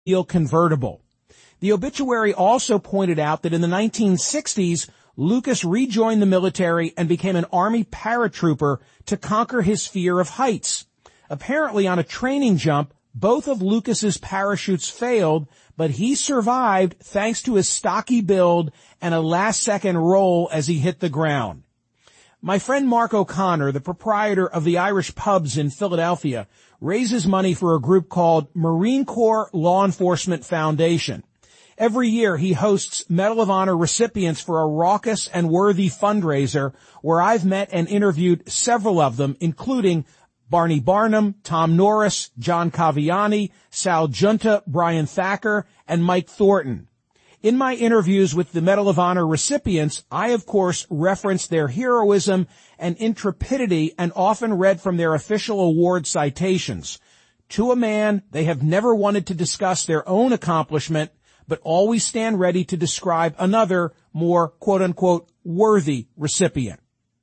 convertible. The obituary also pointed out that in the 1960s, Lucas rejoined the military and became an Army paratrooper to conquer his fear of heights. Apparently, on a training jump, both of Lucas's parachutes failed, but he survived thanks to his stocky build and a last-second roll as he hit the ground. My friend Mark O'Connor, the proprietor of the Irish Pubs in Philadelphia, raises money for a group called Marine Corps Law Enforcement Foundation. Every year he hosts Medal of Honor recipients for a raucous and worthy fundraiser where I've met and interviewed several of them, including Barney Barnum, Tom Norris, John Caviani, Sal Giunta, Brian Thacker, and Mike Thornton. In my interviews with the Medal of Honor recipients, I of course referenced their heroism and intrepidity and often read from their official award citations. To a man, they have never wanted to discuss their own accomplishment, but always stand ready to describe another, more quote-unquote worthy recipient.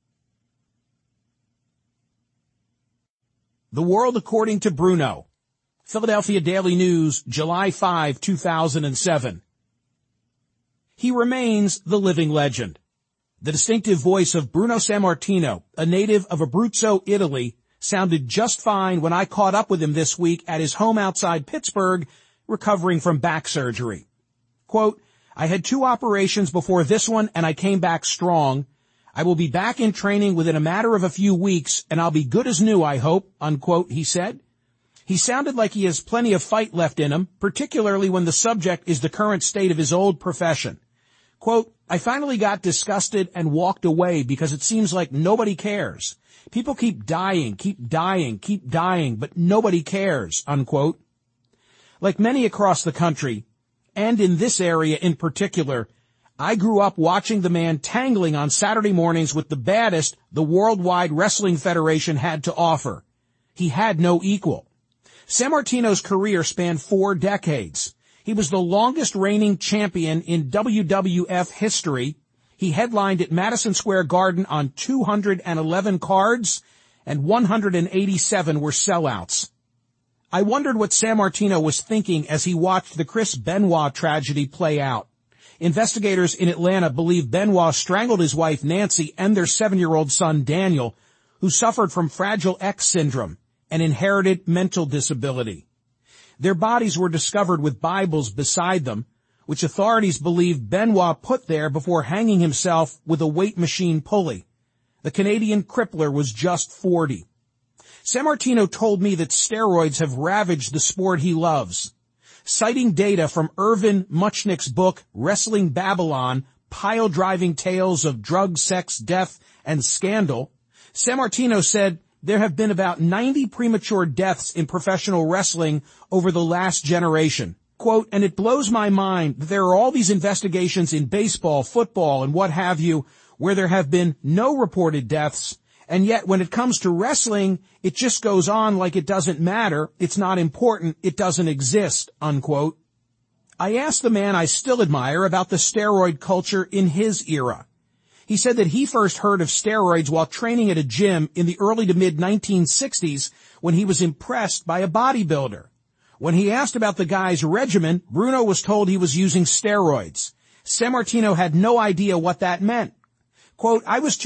The World According to Bruno. Philadelphia Daily News, July 5, 2007. He remains the living legend. The distinctive voice of Bruno Sammartino, a native of Abruzzo, Italy, sounded just fine when I caught up with him this week at his home outside Pittsburgh, recovering from back surgery. Quote, I had 2 operations before this one and I came back strong. I will be back in training within a matter of a few weeks and I'll be good as new, I hope, unquote, he said. He sounded like he has plenty of fight left in him, particularly when the subject is the current state of his old profession. Quote, I finally got disgusted and walked away because it seems like nobody cares. People keep dying, but nobody cares, unquote. Like many across the country, and in this area in particular, I grew up watching the man tangling on Saturday mornings with the baddest the Worldwide Wrestling Federation had to offer. He had no equal. Sammartino's career spanned 4 decades. He was the longest reigning champion in WWF history. He headlined at Madison Square Garden on 211 cards, and 187 were sellouts. I wondered what Sammartino was thinking as he watched the Chris Benoit tragedy play out. Investigators in Atlanta believe Benoit strangled his wife Nancy and their 7-year-old son Daniel, who suffered from Fragile X syndrome, an inherited mental disability. Their bodies were discovered with Bibles beside them, which authorities believe Benoit put there before hanging himself with a weight machine pulley. The Canadian crippler was just 40. Sammartino told me that steroids have ravaged the sport he loves. Citing data from Irvin Muchnick's book, Wrestling Babylon, Pile-Driving Tales of Drug, Sex, Death, and Scandal, Sammartino said, there have been about 90 premature deaths in professional wrestling over the last generation. Quote, and it blows my mind that there are all these investigations in baseball, football, and what have you, where there have been no reported deaths, and yet when it comes to wrestling, it just goes on like it doesn't matter, it's not important, it doesn't exist, unquote. I asked the man I still admire about the steroid culture in his era. He said that he first heard of steroids while training at a gym in the early to mid-1960s when he was impressed by a bodybuilder. When he asked about the guy's regimen, Bruno was told he was using steroids. Sammartino had no idea what that meant. Quote, I was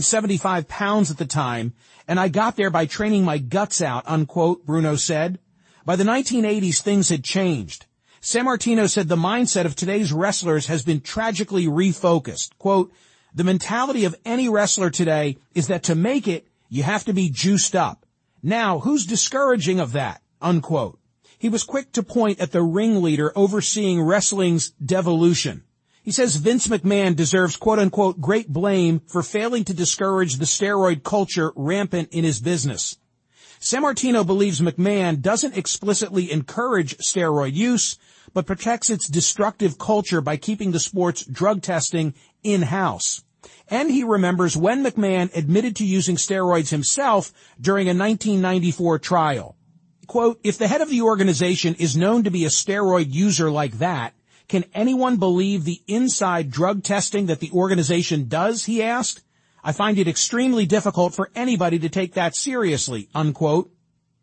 275 pounds at the time, and I got there by training my guts out, unquote, Bruno said. By the 1980s, things had changed. Sammartino said the mindset of today's wrestlers has been tragically refocused. Quote, the mentality of any wrestler today is that to make it, you have to be juiced up. Now, who's discouraging of that? Unquote. He was quick to point at the ringleader overseeing wrestling's devolution. He says Vince McMahon deserves quote-unquote great blame for failing to discourage the steroid culture rampant in his business. Sammartino believes McMahon doesn't explicitly encourage steroid use, but protects its destructive culture by keeping the sport's drug testing in-house. And he remembers when McMahon admitted to using steroids himself during a 1994 trial. Quote, if the head of the organization is known to be a steroid user like that, can anyone believe the inside drug testing that the organization does, he asked. I find it extremely difficult for anybody to take that seriously, unquote.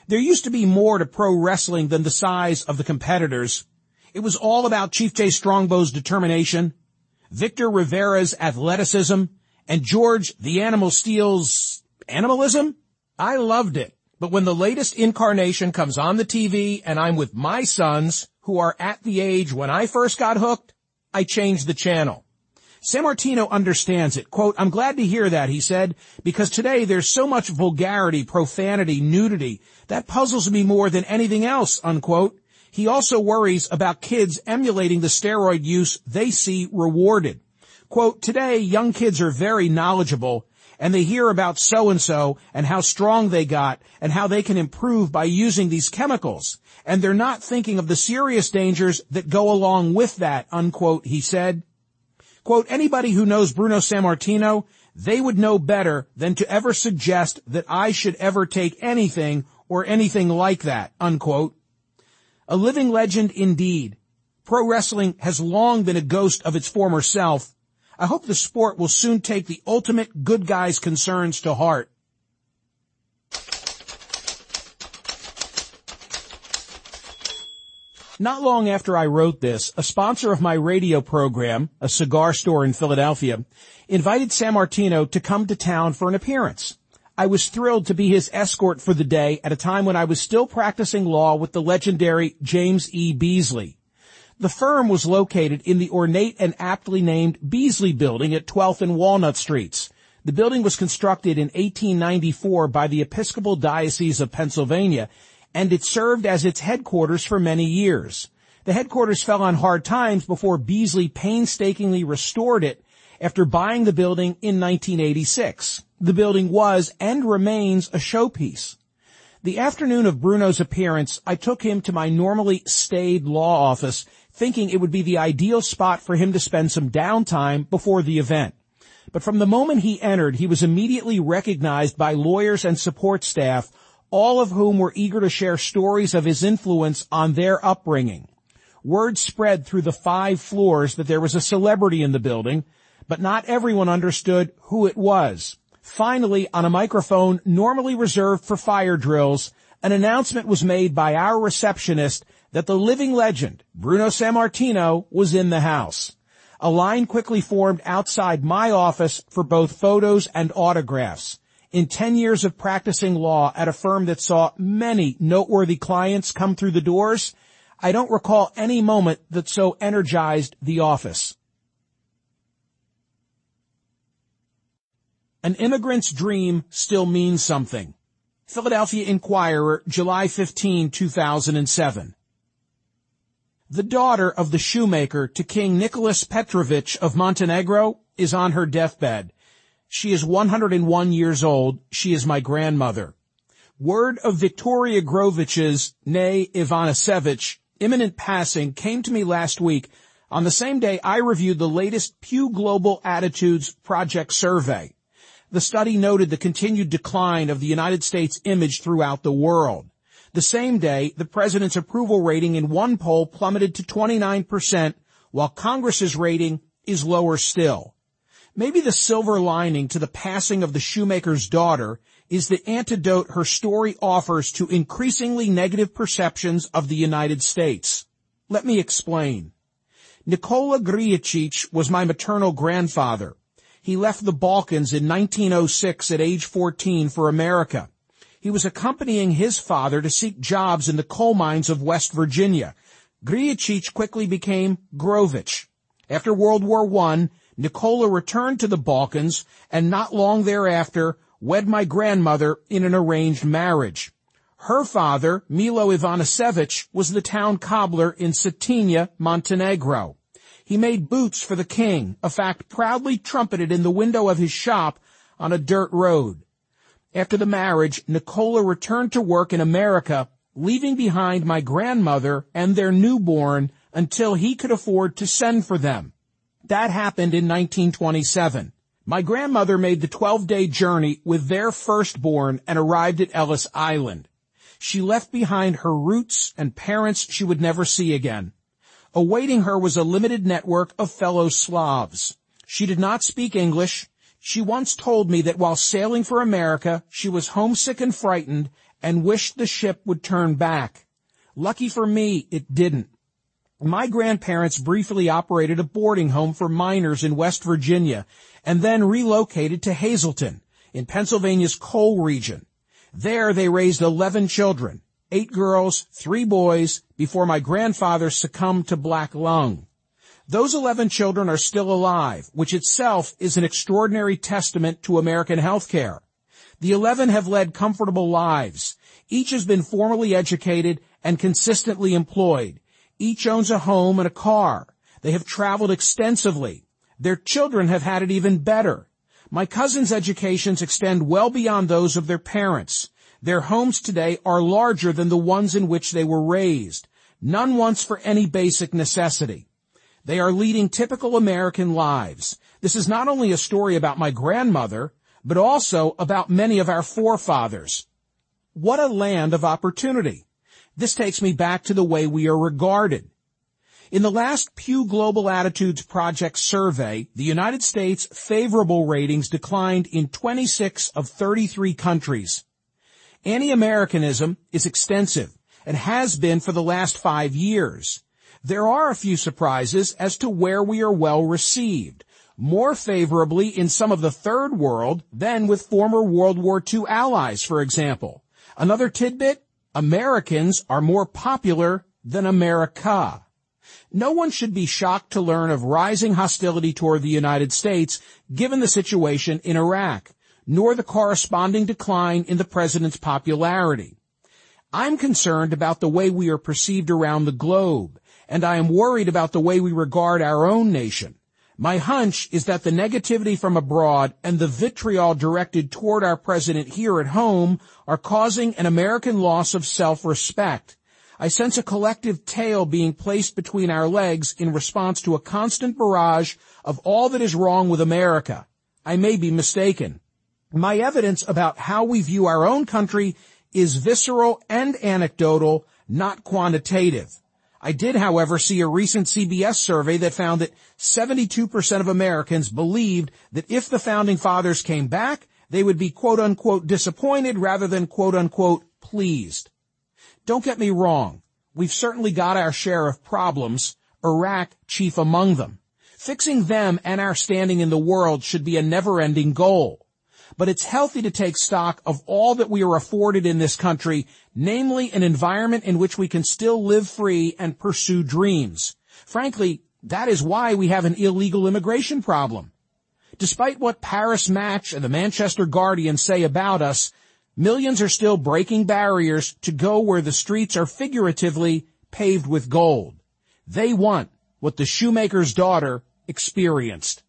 There used to be more to pro wrestling than the size of the competitors. It was all about Chief Jay Strongbow's determination, Victor Rivera's athleticism, and George the Animal Steele's animalism. I loved it. But when the latest incarnation comes on the TV and I'm with my sons, who are at the age when I first got hooked, I changed the channel. Sammartino understands it. Quote, "I'm glad to hear that," he said, "because today there's so much vulgarity, profanity, nudity. That puzzles me more than anything else," unquote. He also worries about kids emulating the steroid use they see rewarded. Quote, "Today, young kids are very knowledgeable, and they hear about so-and-so and how strong they got and how they can improve by using these chemicals. And they're not thinking of the serious dangers that go along with that," unquote, he said. Quote, "Anybody who knows Bruno Sammartino, they would know better than to ever suggest that I should ever take anything or anything like that," unquote. A living legend indeed. Pro wrestling has long been a ghost of its former self. I hope the sport will soon take the ultimate good guy's concerns to heart. Not long after I wrote this, a sponsor of my radio program, a cigar store in Philadelphia, invited Sammartino to come to town for an appearance. I was thrilled to be his escort for the day at a time when I was still practicing law with the legendary James E. Beasley. The firm was located in the ornate and aptly named Beasley Building at 12th and Walnut Streets. The building was constructed in 1894 by the Episcopal Diocese of Pennsylvania, and it served as its headquarters for many years. The headquarters fell on hard times before Beasley painstakingly restored it after buying the building in 1986. The building was and remains a showpiece. The afternoon of Bruno's appearance, I took him to my normally staid law office, thinking it would be the ideal spot for him to spend some downtime before the event. But from the moment he entered, he was immediately recognized by lawyers and support staff, all of whom were eager to share stories of his influence on their upbringing. Word spread through the 5 floors that there was a celebrity in the building, but not everyone understood who it was. Finally, on a microphone normally reserved for fire drills, an announcement was made by our receptionist that the living legend, Bruno Sammartino, was in the house. A line quickly formed outside my office for both photos and autographs. In 10 years of practicing law at a firm that saw many noteworthy clients come through the doors, I don't recall any moment that so energized the office. An immigrant's dream still means something. Philadelphia Inquirer, July 15, 2007. The daughter of the shoemaker to King Nicholas Petrovich of Montenegro is on her deathbed. She is 101 years old. She is my grandmother. Word of Victoria Grovich's, née Ivanasevich, imminent passing came to me last week on the same day I reviewed the latest Pew Global Attitudes Project survey. The study noted the continued decline of the United States image throughout the world. The same day, the president's approval rating in one poll plummeted to 29%, while Congress's rating is lower still. Maybe the silver lining to the passing of the shoemaker's daughter is the antidote her story offers to increasingly negative perceptions of the United States. Let me explain. Nikola Gricic was my maternal grandfather. He left the Balkans in 1906 at age 14 for America. He was accompanying his father to seek jobs in the coal mines of West Virginia. Gricic quickly became Grovich. After World War I, Nikola returned to the Balkans and not long thereafter wed my grandmother in an arranged marriage. Her father, Milo Ivanasevich, was the town cobbler in Cetinje, Montenegro. He made boots for the king, a fact proudly trumpeted in the window of his shop on a dirt road. After the marriage, Nikola returned to work in America, leaving behind my grandmother and their newborn until he could afford to send for them. That happened in 1927. My grandmother made the 12-day journey with their firstborn and arrived at Ellis Island. She left behind her roots and parents she would never see again. Awaiting her was a limited network of fellow Slavs. She did not speak English. She once told me that while sailing for America, she was homesick and frightened and wished the ship would turn back. Lucky for me, it didn't. My grandparents briefly operated a boarding home for minors in West Virginia and then relocated to Hazleton in Pennsylvania's coal region. There they raised 11 children, 8 girls, 3 boys, before my grandfather succumbed to black lung. Those 11 children are still alive, which itself is an extraordinary testament to American healthcare. The 11 have led comfortable lives. Each has been formally educated and consistently employed. Each owns a home and a car. They have traveled extensively. Their children have had it even better. My cousins' educations extend well beyond those of their parents. Their homes today are larger than the ones in which they were raised. None wants for any basic necessity. They are leading typical American lives. This is not only a story about my grandmother, but also about many of our forefathers. What a land of opportunity. This takes me back to the way we are regarded. In the last Pew Global Attitudes Project survey, the United States' favorable ratings declined in 26 of 33 countries. Anti-Americanism is extensive and has been for the last 5 years. There are a few surprises as to where we are well received, more favorably in some of the third world than with former World War II allies, for example. Another tidbit, Americans are more popular than America. No one should be shocked to learn of rising hostility toward the United States given the situation in Iraq, nor the corresponding decline in the president's popularity. I'm concerned about the way we are perceived around the globe, and I am worried about the way we regard our own nation. My hunch is that the negativity from abroad and the vitriol directed toward our president here at home are causing an American loss of self-respect. I sense a collective tail being placed between our legs in response to a constant barrage of all that is wrong with America. I may be mistaken. My evidence about how we view our own country is visceral and anecdotal, not quantitative. I did, however, see a recent CBS survey that found that 72% of Americans believed that if the Founding Fathers came back, they would be quote-unquote disappointed rather than quote-unquote pleased. Don't get me wrong. We've certainly got our share of problems, Iraq chief among them. Fixing them and our standing in the world should be a never-ending goal. But it's healthy to take stock of all that we are afforded in this country, namely an environment in which we can still live free and pursue dreams. Frankly, that is why we have an illegal immigration problem. Despite what Paris Match and the Manchester Guardian say about us, millions are still breaking barriers to go where the streets are figuratively paved with gold. They want what the shoemaker's daughter experienced.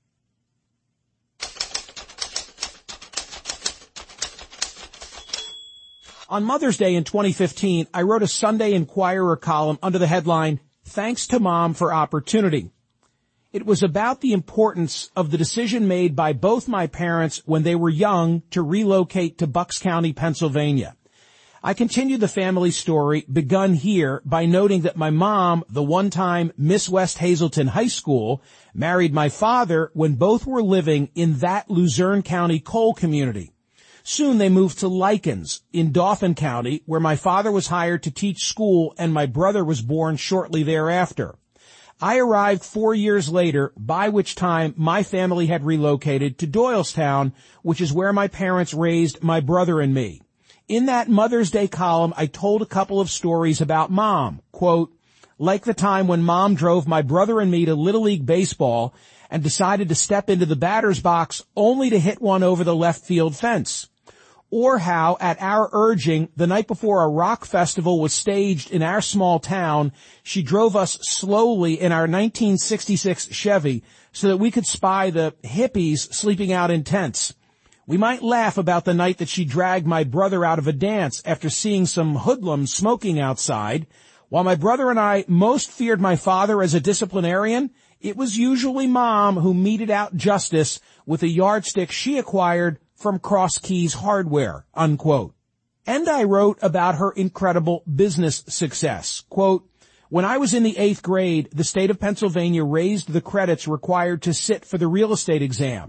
On Mother's Day in 2015, I wrote a Sunday Inquirer column under the headline, "Thanks to Mom for Opportunity." It was about the importance of the decision made by both my parents when they were young to relocate to Bucks County, Pennsylvania. I continued the family story begun here by noting that my mom, the one-time Miss West Hazleton High School, married my father when both were living in that Luzerne County coal community. Soon they moved to Likens in Dauphin County, where my father was hired to teach school and my brother was born shortly thereafter. I arrived 4 years later, by which time my family had relocated to Doylestown, which is where my parents raised my brother and me. In that Mother's Day column, I told a couple of stories about Mom. Quote, like the time when Mom drove my brother and me to Little League Baseball and decided to step into the batter's box only to hit one over the left field fence. Or how, at our urging, the night before a rock festival was staged in our small town, she drove us slowly in our 1966 Chevy so that we could spy the hippies sleeping out in tents. We might laugh about the night that she dragged my brother out of a dance after seeing some hoodlums smoking outside. While my brother and I most feared my father as a disciplinarian, it was usually Mom who meted out justice with a yardstick she acquired from Cross Keys Hardware, unquote. And I wrote about her incredible business success. Quote, when I was in the 8th grade, the state of Pennsylvania raised the credits required to sit for the real estate exam.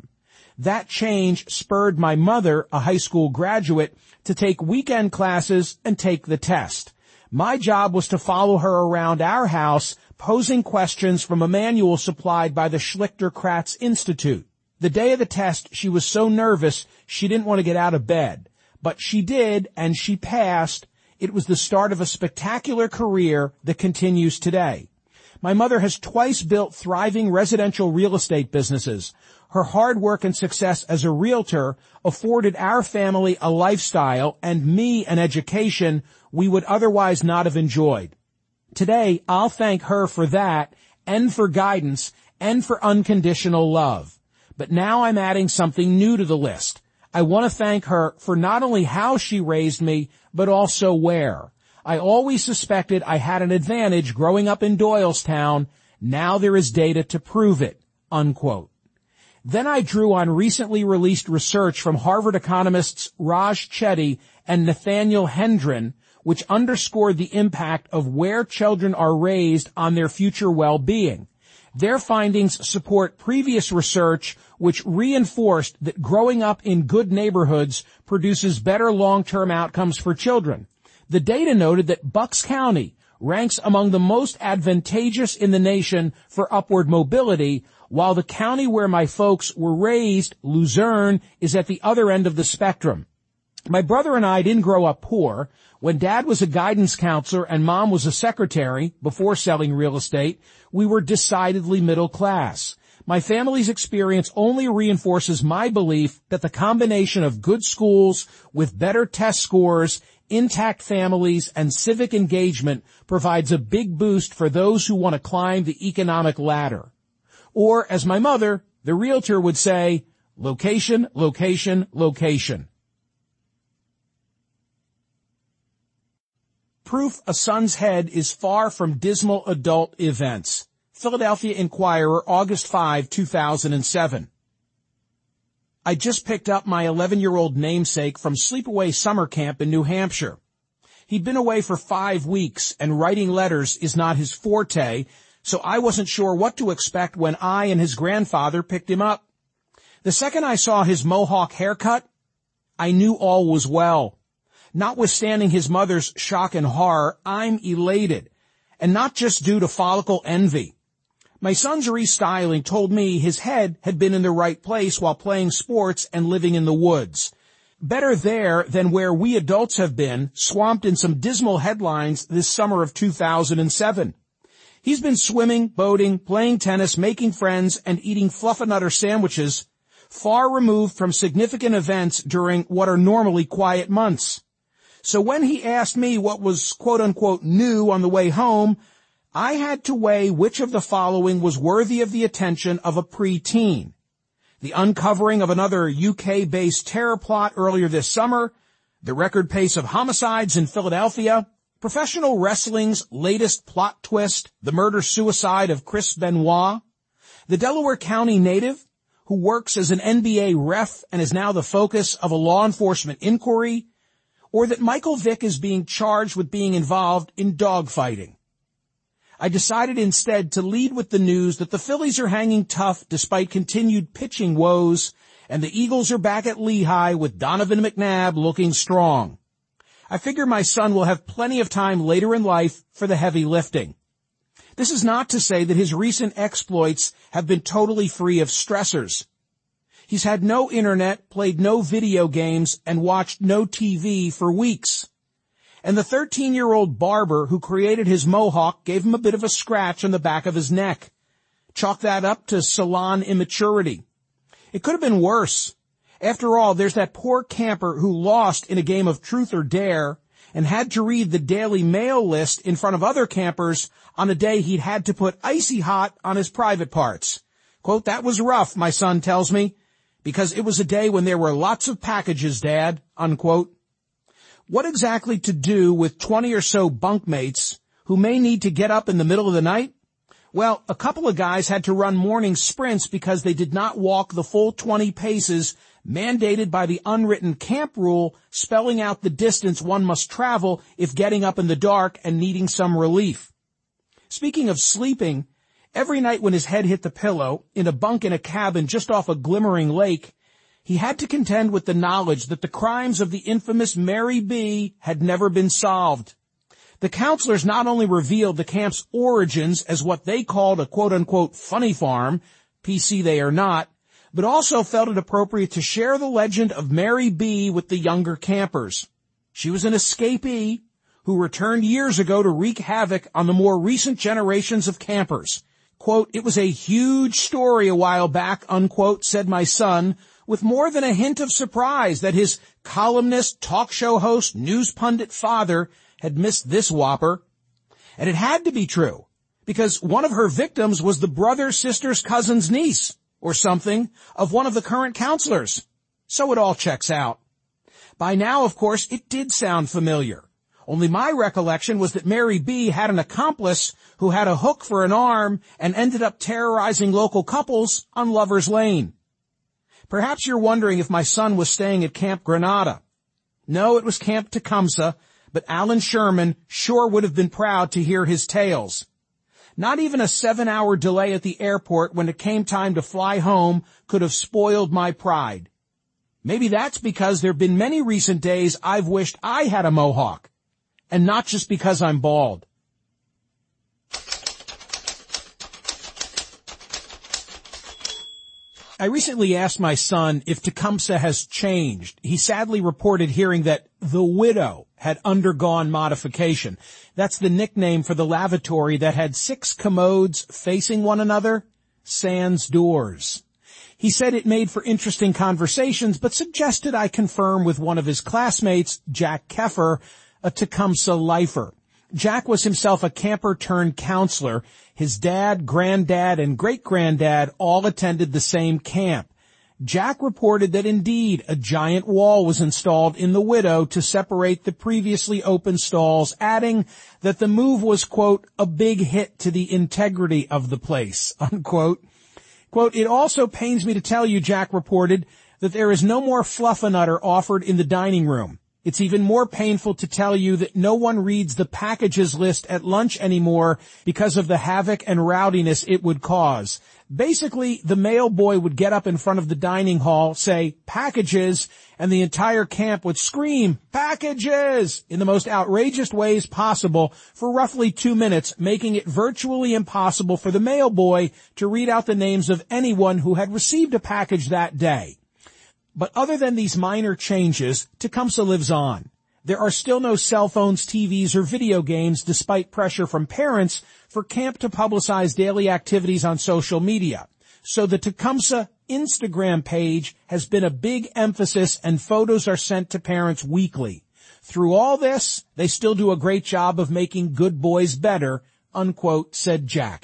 That change spurred my mother, a high school graduate, to take weekend classes and take the test. My job was to follow her around our house, posing questions from a manual supplied by the Schlichter-Kratz Institute. The day of the test, she was so nervous she didn't want to get out of bed. But she did, and she passed. It was the start of a spectacular career that continues today. My mother has twice built thriving residential real estate businesses. Her hard work and success as a realtor afforded our family a lifestyle and me an education we would otherwise not have enjoyed. Today, I'll thank her for that and for guidance and for unconditional love. But now I'm adding something new to the list. I want to thank her for not only how she raised me, but also where. I always suspected I had an advantage growing up in Doylestown. Now there is data to prove it." Unquote. Then I drew on recently released research from Harvard economists Raj Chetty and Nathaniel Hendren, which underscored the impact of where children are raised on their future well-being. Their findings support previous research which reinforced that growing up in good neighborhoods produces better long-term outcomes for children. The data noted that Bucks County ranks among the most advantageous in the nation for upward mobility, while the county where my folks were raised, Luzerne, is at the other end of the spectrum. My brother and I didn't grow up poor. When Dad was a guidance counselor and Mom was a secretary before selling real estate, we were decidedly middle class. My family's experience only reinforces my belief that the combination of good schools with better test scores, intact families, and civic engagement provides a big boost for those who want to climb the economic ladder. Or, as my mother, the realtor, would say, location, location, location. Proof a son's head is far from dismal adult events. Philadelphia Inquirer, August 5, 2007. I just picked up my 11-year-old namesake from sleepaway summer camp in New Hampshire. He'd been away for 5 weeks, and writing letters is not his forte, so I wasn't sure what to expect when I and his grandfather picked him up. The second I saw his mohawk haircut, I knew all was well. Notwithstanding his mother's shock and horror, I'm elated, and not just due to follicle envy. My son's restyling told me his head had been in the right place while playing sports and living in the woods. Better there than where we adults have been, swamped in some dismal headlines this summer of 2007. He's been swimming, boating, playing tennis, making friends, and eating Fluffernutter sandwiches, far removed from significant events during what are normally quiet months. So when he asked me what was quote-unquote new on the way home, I had to weigh which of the following was worthy of the attention of a preteen. The uncovering of another UK-based terror plot earlier this summer, the record pace of homicides in Philadelphia, professional wrestling's latest plot twist, the murder-suicide of Chris Benoit, the Delaware County native who works as an NBA ref and is now the focus of a law enforcement inquiry, or that Michael Vick is being charged with being involved in dogfighting. I decided instead to lead with the news that the Phillies are hanging tough despite continued pitching woes, and the Eagles are back at Lehigh with Donovan McNabb looking strong. I figure my son will have plenty of time later in life for the heavy lifting. This is not to say that his recent exploits have been totally free of stressors. He's had no internet, played no video games, and watched no TV for weeks. And the 13-year-old barber who created his mohawk gave him a bit of a scratch on the back of his neck. Chalk that up to salon immaturity. It could have been worse. After all, there's that poor camper who lost in a game of truth or dare and had to read the Daily Mail list in front of other campers on a day he'd had to put icy hot on his private parts. Quote, "That was rough," my son tells me, "because it was a day when there were lots of packages, Dad," unquote. What exactly to do with 20 or so bunkmates who may need to get up in the middle of the night? Well, a couple of guys had to run morning sprints because they did not walk the full 20 paces mandated by the unwritten camp rule, spelling out the distance one must travel if getting up in the dark and needing some relief. Speaking of sleeping, every night when his head hit the pillow, in a bunk in a cabin just off a glimmering lake, he had to contend with the knowledge that the crimes of the infamous Mary B. had never been solved. The counselors not only revealed the camp's origins as what they called a quote-unquote funny farm, PC they are not, but also felt it appropriate to share the legend of Mary B. with the younger campers. She was an escapee who returned years ago to wreak havoc on the more recent generations of campers. Quote, "It was a huge story a while back," unquote, said my son, with more than a hint of surprise that his columnist, talk show host, news pundit father had missed this whopper. And it had to be true, because one of her victims was the brother, sister's cousin's niece, or something, of one of the current counselors. So it all checks out. By now, of course, it did sound familiar. Only my recollection was that Mary B. had an accomplice who had a hook for an arm and ended up terrorizing local couples on Lover's Lane. Perhaps you're wondering if my son was staying at Camp Granada. No, it was Camp Tecumseh, but Alan Sherman sure would have been proud to hear his tales. Not even a 7-hour delay at the airport when it came time to fly home could have spoiled my pride. Maybe that's because there have been many recent days I've wished I had a mohawk, and not just because I'm bald. I recently asked my son if Tecumseh has changed. He sadly reported hearing that the Widow had undergone modification. That's the nickname for the lavatory that had 6 commodes facing one another, sans doors. He said it made for interesting conversations, but suggested I confirm with one of his classmates, Jack Keffer, a Tecumseh lifer. Jack was himself a camper-turned-counselor. His dad, granddad, and great-granddad all attended the same camp. Jack reported that indeed a giant wall was installed in the Widow to separate the previously open stalls, adding that the move was, quote, a big hit to the integrity of the place, unquote. Quote, "It also pains me to tell you," Jack reported, "that there is no more fluffernutter offered in the dining room. It's even more painful to tell you that no one reads the packages list at lunch anymore because of the havoc and rowdiness it would cause. Basically, the mail boy would get up in front of the dining hall, say, 'Packages,' and the entire camp would scream, 'Packages!' in the most outrageous ways possible for roughly 2 minutes, making it virtually impossible for the mail boy to read out the names of anyone who had received a package that day. But other than these minor changes, Tecumseh lives on. There are still no cell phones, TVs, or video games, despite pressure from parents for camp to publicize daily activities on social media. So the Tecumseh Instagram page has been a big emphasis, and photos are sent to parents weekly. Through all this, they still do a great job of making good boys better," unquote, said Jack.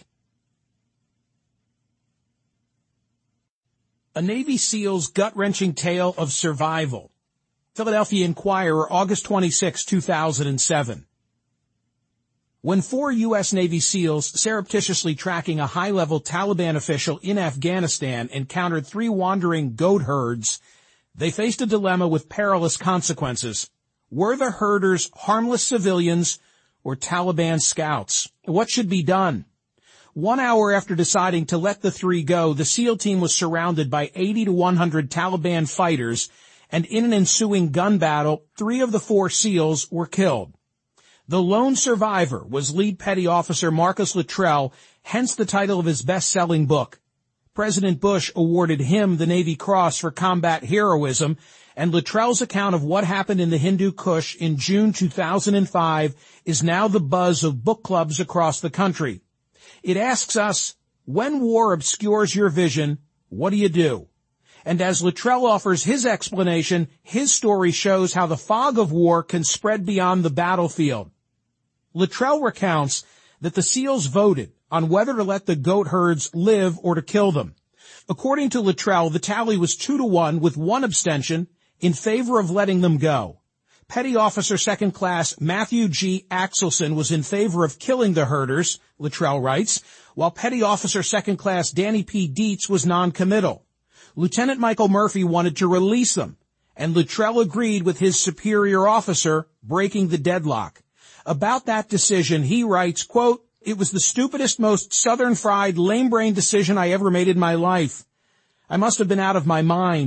A Navy SEAL's gut-wrenching tale of survival. Philadelphia Inquirer, August 26, 2007. When 4 U.S. Navy SEALs surreptitiously tracking a high-level Taliban official in Afghanistan encountered 3 wandering goat herds, they faced a dilemma with perilous consequences. Were the herders harmless civilians or Taliban scouts? What should be done? 1 hour after deciding to let the 3 go, the SEAL team was surrounded by 80 to 100 Taliban fighters, and in an ensuing gun battle, 3 of the 4 SEALs were killed. The lone survivor was Lead Petty Officer Marcus Luttrell, hence the title of his best-selling book. President Bush awarded him the Navy Cross for combat heroism, and Luttrell's account of what happened in the Hindu Kush in June 2005 is now the buzz of book clubs across the country. It asks us, when war obscures your vision, what do you do? And as Luttrell offers his explanation, his story shows how the fog of war can spread beyond the battlefield. Luttrell recounts that the SEALs voted on whether to let the goat herds live or to kill them. According to Luttrell, the tally was 2-1 with 1 abstention in favor of letting them go. Petty Officer Second Class Matthew G. Axelson was in favor of killing the herders, Luttrell writes, while Petty Officer Second Class Danny P. Dietz was non-committal. Lieutenant Michael Murphy wanted to release them, and Luttrell agreed with his superior officer, breaking the deadlock. About that decision, he writes, quote, "It was the stupidest, most southern-fried, lame-brained decision I ever made in my life. I must have been out of my mind.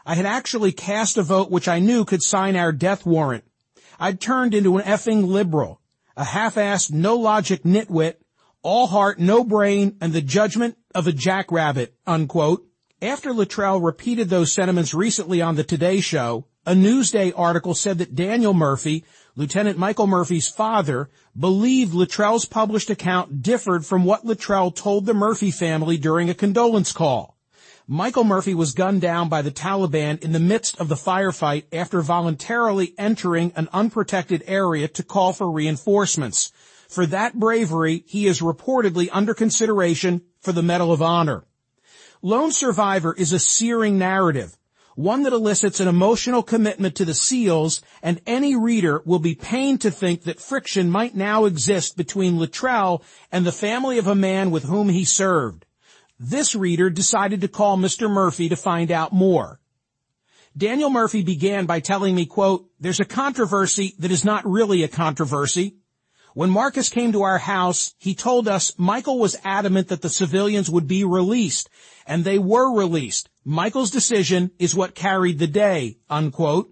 I had actually cast a vote which I knew could sign our death warrant. I'd turned into an effing liberal, a half-assed, no-logic nitwit, all heart, no brain, and the judgment of a jackrabbit, unquote. After Luttrell repeated those sentiments recently on the Today Show, a Newsday article said that Daniel Murphy, Lieutenant Michael Murphy's father, believed Luttrell's published account differed from what Luttrell told the Murphy family during a condolence call. Michael Murphy was gunned down by the Taliban in the midst of the firefight after voluntarily entering an unprotected area to call for reinforcements. For that bravery, he is reportedly under consideration for the Medal of Honor. Lone Survivor is a searing narrative, one that elicits an emotional commitment to the SEALs, and any reader will be pained to think that friction might now exist between Luttrell and the family of a man with whom he served. This reader decided to call Mr. Murphy to find out more. Daniel Murphy began by telling me, quote, "There's a controversy that is not really a controversy. When Marcus came to our house, he told us Michael was adamant that the civilians would be released, and they were released. Michael's decision is what carried the day," unquote.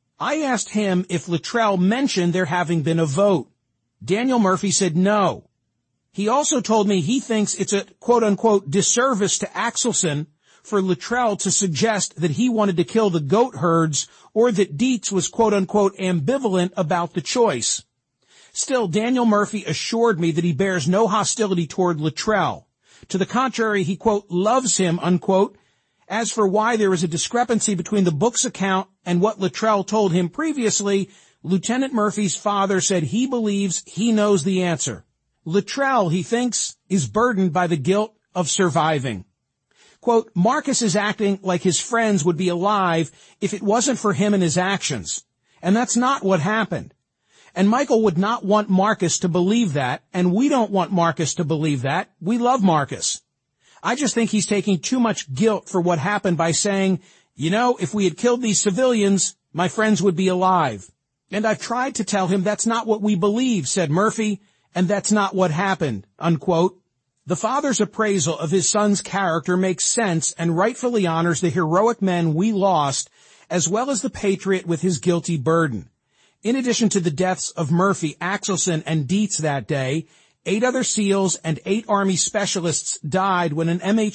I asked him if Luttrell mentioned there having been a vote. Daniel Murphy said no. He also told me he thinks it's a quote-unquote disservice to Axelson for Luttrell to suggest that he wanted to kill the goat herds or that Dietz was quote-unquote ambivalent about the choice. Still, Daniel Murphy assured me that he bears no hostility toward Luttrell. To the contrary, he, quote, loves him, unquote. As for why there is a discrepancy between the book's account and what Luttrell told him previously, Lieutenant Murphy's father said he believes he knows the answer. Luttrell, he thinks, is burdened by the guilt of surviving. Quote, Marcus is acting like his friends would be alive if it wasn't for him and his actions. And that's not what happened. And Michael would not want Marcus to believe that, and we don't want Marcus to believe that. We love Marcus. I just think he's taking too much guilt for what happened by saying, you know, if we had killed these civilians, my friends would be alive. And I've tried to tell him that's not what we believe, said Murphy, and that's not what happened, unquote. The father's appraisal of his son's character makes sense and rightfully honors the heroic men we lost, as well as the patriot with his guilty burden. In addition to the deaths of Murphy, Axelson, and Dietz that day, 8 other SEALs and 8 Army specialists died when an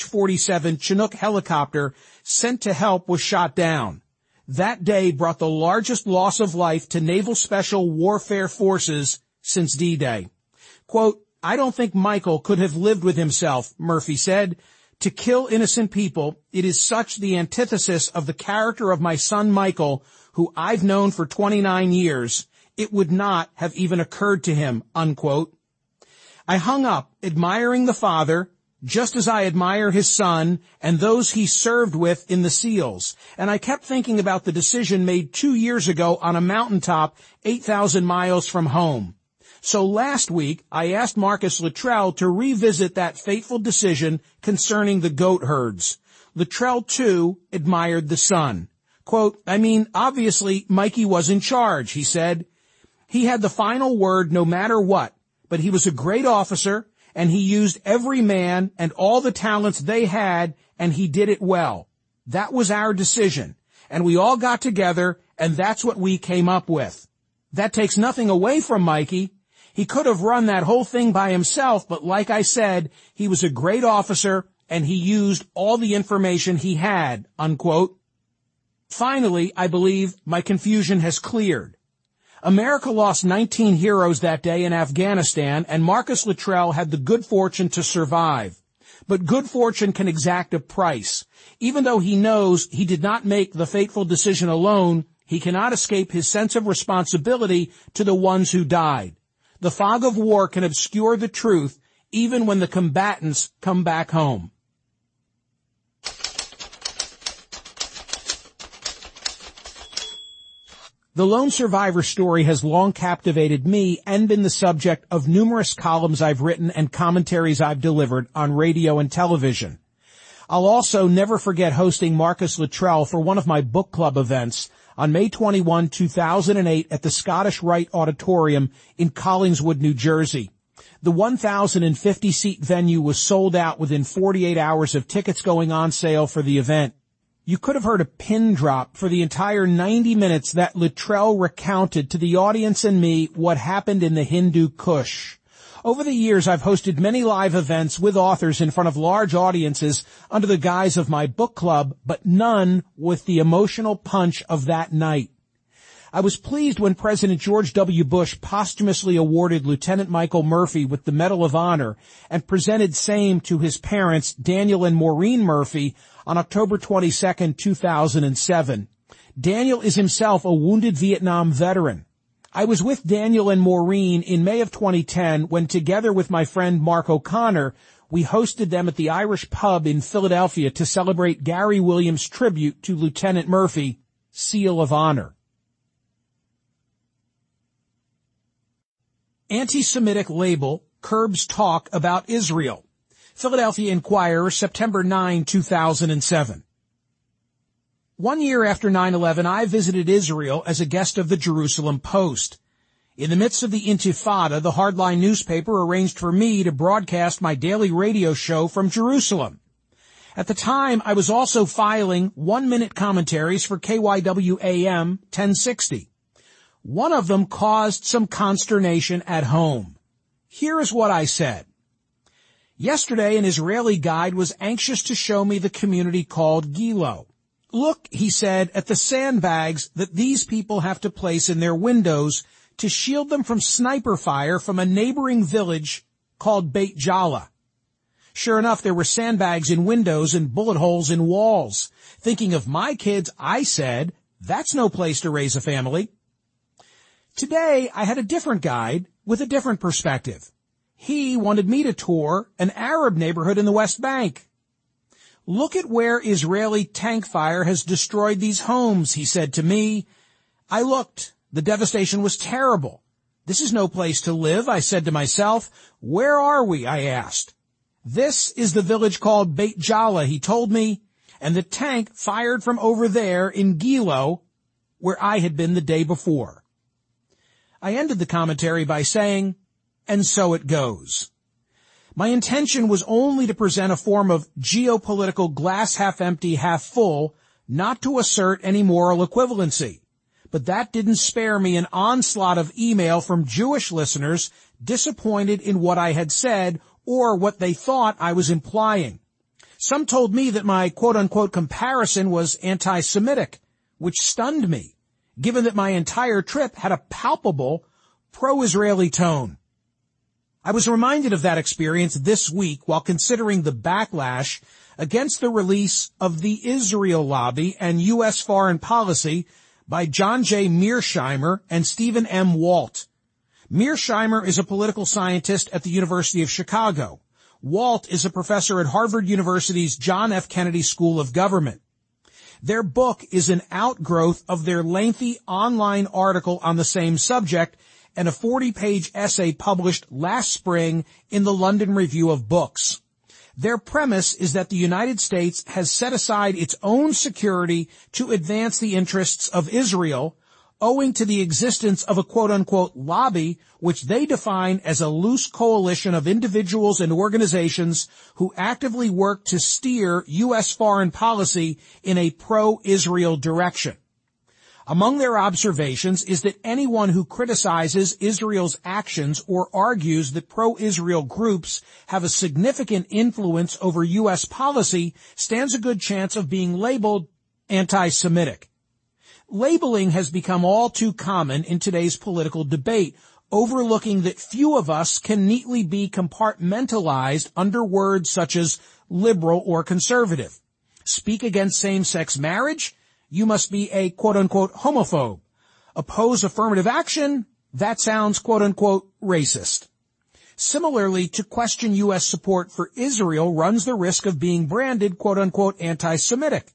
MH-47 Chinook helicopter sent to help was shot down. That day brought the largest loss of life to Naval Special Warfare Forces since D-Day. Quote, I don't think Michael could have lived with himself, Murphy said. To kill innocent people, it is such the antithesis of the character of my son Michael, who I've known for 29 years, it would not have even occurred to him, unquote. I hung up, admiring the father, just as I admire his son and those he served with in the SEALs, and I kept thinking about the decision made 2 years ago on a mountaintop 8,000 miles from home. So last week, I asked Marcus Luttrell to revisit that fateful decision concerning the goat herds. Luttrell, too, admired the son. Quote, obviously, Mikey was in charge, he said. He had the final word no matter what, but he was a great officer, and he used every man and all the talents they had, and he did it well. That was our decision, and we all got together, and that's what we came up with. That takes nothing away from Mikey. He could have run that whole thing by himself, but like I said, he was a great officer, and he used all the information he had, unquote. Finally, I believe my confusion has cleared. America lost 19 heroes that day in Afghanistan, and Marcus Luttrell had the good fortune to survive. But good fortune can exact a price. Even though he knows he did not make the fateful decision alone, he cannot escape his sense of responsibility to the ones who died. The fog of war can obscure the truth even when the combatants come back home. The lone survivor story has long captivated me and been the subject of numerous columns I've written and commentaries I've delivered on radio and television. I'll also never forget hosting Marcus Luttrell for one of my book club events on May 21, 2008 at the Scottish Rite Auditorium in Collingswood, New Jersey. The 1,050-seat venue was sold out within 48 hours of tickets going on sale for the event. You could have heard a pin drop for the entire 90 minutes that Luttrell recounted to the audience and me what happened in the Hindu Kush. Over the years, I've hosted many live events with authors in front of large audiences under the guise of my book club, but none with the emotional punch of that night. I was pleased when President George W. Bush posthumously awarded Lieutenant Michael Murphy with the Medal of Honor and presented same to his parents, Daniel and Maureen Murphy, on October 22, 2007. Daniel is himself a wounded Vietnam veteran. I was with Daniel and Maureen in May of 2010 when, together with my friend Mark O'Connor, we hosted them at the Irish Pub in Philadelphia to celebrate Gary Williams' tribute to Lieutenant Murphy, Seal of Honor. Anti-Semitic label curbs talk about Israel. Philadelphia Inquirer, September 9, 2007. 1 year after 9/11, I visited Israel as a guest of the Jerusalem Post. In the midst of the Intifada, the hardline newspaper arranged for me to broadcast my daily radio show from Jerusalem. At the time, I was also filing 1-minute commentaries for KYW AM 1060. One of them caused some consternation at home. Here is what I said. Yesterday, an Israeli guide was anxious to show me the community called Gilo. Look, he said, at the sandbags that these people have to place in their windows to shield them from sniper fire from a neighboring village called Beit Jala. Sure enough, there were sandbags in windows and bullet holes in walls. Thinking of my kids, I said, that's no place to raise a family. Today, I had a different guide with a different perspective. He wanted me to tour an Arab neighborhood in the West Bank. Look at where Israeli tank fire has destroyed these homes, he said to me. I looked. The devastation was terrible. This is no place to live, I said to myself. Where are we? I asked. This is the village called Beit Jala, he told me, and the tank fired from over there in Gilo, where I had been the day before. I ended the commentary by saying, and so it goes. My intention was only to present a form of geopolitical glass half empty, half full, not to assert any moral equivalency. But that didn't spare me an onslaught of email from Jewish listeners disappointed in what I had said or what they thought I was implying. Some told me that my quote-unquote comparison was anti-Semitic, which stunned me, given that my entire trip had a palpable pro-Israeli tone. I was reminded of that experience this week while considering the backlash against the release of The Israel Lobby and U.S. Foreign Policy by John J. Mearsheimer and Stephen M. Walt. Mearsheimer is a political scientist at the University of Chicago. Walt is a professor at Harvard University's John F. Kennedy School of Government. Their book is an outgrowth of their lengthy online article on the same subject and a 40-page essay published last spring in the London Review of Books. Their premise is that the United States has set aside its own security to advance the interests of Israel, owing to the existence of a quote-unquote lobby, which they define as a loose coalition of individuals and organizations who actively work to steer U.S. foreign policy in a pro-Israel direction. Among their observations is that anyone who criticizes Israel's actions or argues that pro-Israel groups have a significant influence over U.S. policy stands a good chance of being labeled anti-Semitic. Labeling has become all too common in today's political debate, overlooking that few of us can neatly be compartmentalized under words such as liberal or conservative. Speak against same-sex marriage? You must be a quote-unquote homophobe. Oppose affirmative action? That sounds quote-unquote racist. Similarly, to question U.S. support for Israel runs the risk of being branded quote-unquote anti-Semitic.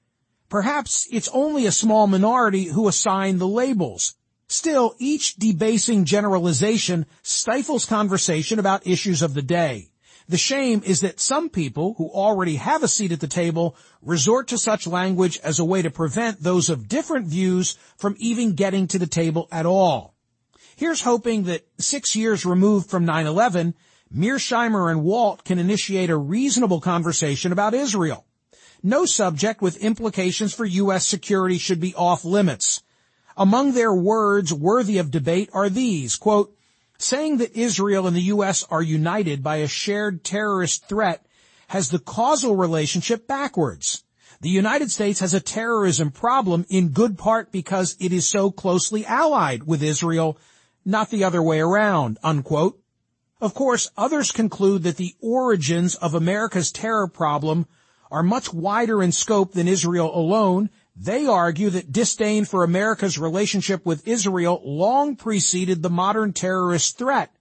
Perhaps it's only a small minority who assign the labels. Still, each debasing generalization stifles conversation about issues of the day. The shame is that some people who already have a seat at the table resort to such language as a way to prevent those of different views from even getting to the table at all. Here's hoping that 6 years removed from 9/11, Mearsheimer and Walt can initiate a reasonable conversation about Israel. No subject with implications for U.S. security should be off limits. Among their words worthy of debate are these, quote, saying that Israel and the U.S. are united by a shared terrorist threat has the causal relationship backwards. The United States has a terrorism problem in good part because it is so closely allied with Israel, not the other way around, unquote. Of course, others conclude that the origins of America's terror problem are much wider in scope than Israel alone. They argue that disdain for America's relationship with Israel long preceded the modern terrorist threat.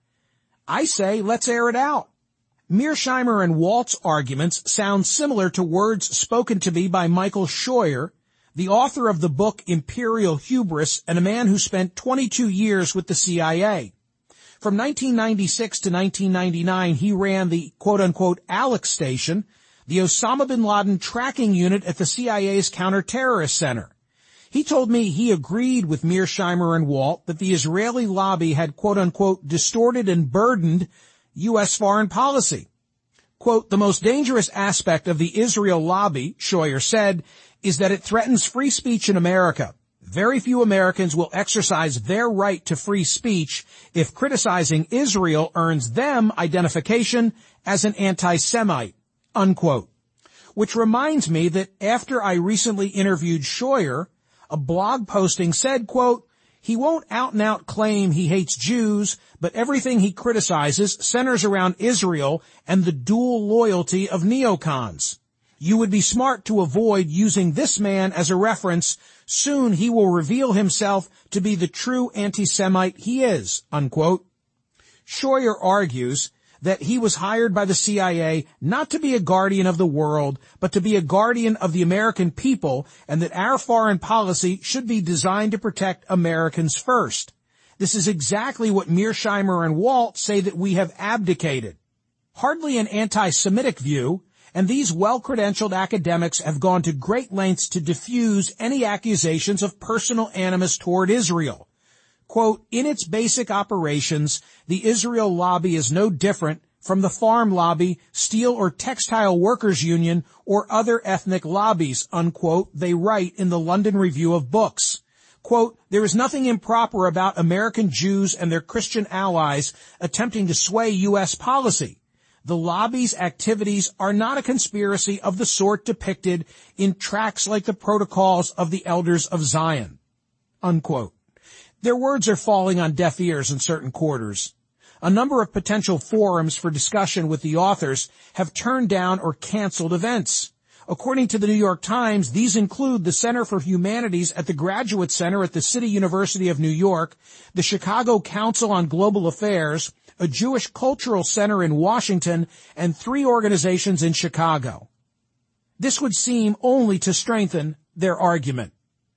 I say, let's air it out. Mearsheimer and Walt's arguments sound similar to words spoken to me by Michael Scheuer, the author of the book Imperial Hubris and a man who spent 22 years with the CIA. From 1996 to 1999, he ran the quote-unquote Alex Station, the Osama bin Laden tracking unit at the CIA's Counterterrorist Center. He told me he agreed with Mearsheimer and Walt that the Israeli lobby had quote-unquote distorted and burdened U.S. foreign policy. Quote, the most dangerous aspect of the Israel lobby, Scheuer said, is that it threatens free speech in America. Very few Americans will exercise their right to free speech if criticizing Israel earns them identification as an anti-Semite, unquote. Which reminds me that after I recently interviewed Scheuer, a blog posting said, quote, he won't out and out claim he hates Jews, but everything he criticizes centers around Israel and the dual loyalty of neocons. You would be smart to avoid using this man as a reference. Soon he will reveal himself to be the true anti-Semite he is, unquote. Scheuer argues that he was hired by the CIA not to be a guardian of the world, but to be a guardian of the American people, and that our foreign policy should be designed to protect Americans first. This is exactly what Mearsheimer and Walt say that we have abdicated. Hardly an anti-Semitic view, and these well-credentialed academics have gone to great lengths to diffuse any accusations of personal animus toward Israel. Quote, in its basic operations, the Israel lobby is no different from the farm lobby, steel or textile workers union, or other ethnic lobbies, unquote, they write in the London Review of Books. Quote, there is nothing improper about American Jews and their Christian allies attempting to sway U.S. policy. The lobby's activities are not a conspiracy of the sort depicted in tracts like the Protocols of the Elders of Zion, unquote. Their words are falling on deaf ears in certain quarters. A number of potential forums for discussion with the authors have turned down or canceled events. According to the New York Times, these include the Center for Humanities at the Graduate Center at the City University of New York, the Chicago Council on Global Affairs, a Jewish Cultural Center in Washington, and 3 organizations in Chicago. This would seem only to strengthen their argument.